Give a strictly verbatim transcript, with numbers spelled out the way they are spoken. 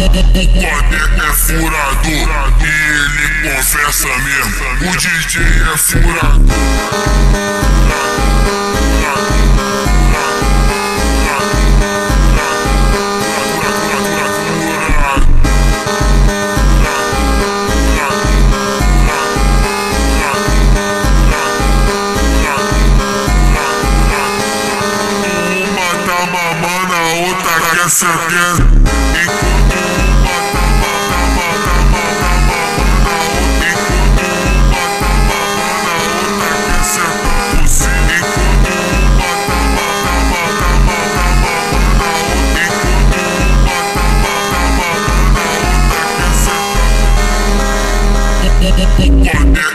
é furador e ele confessa mesmo. O D J é furador. Mamando a outra quer certeza. Enquanto uma tá mamando, tá mamando a outra. Enquanto uma tá mamando a outra quer sentar por cima. Enquanto uma tá mamando, tá mamando a outra. Enquanto uma tá mamando a outra quer sentar.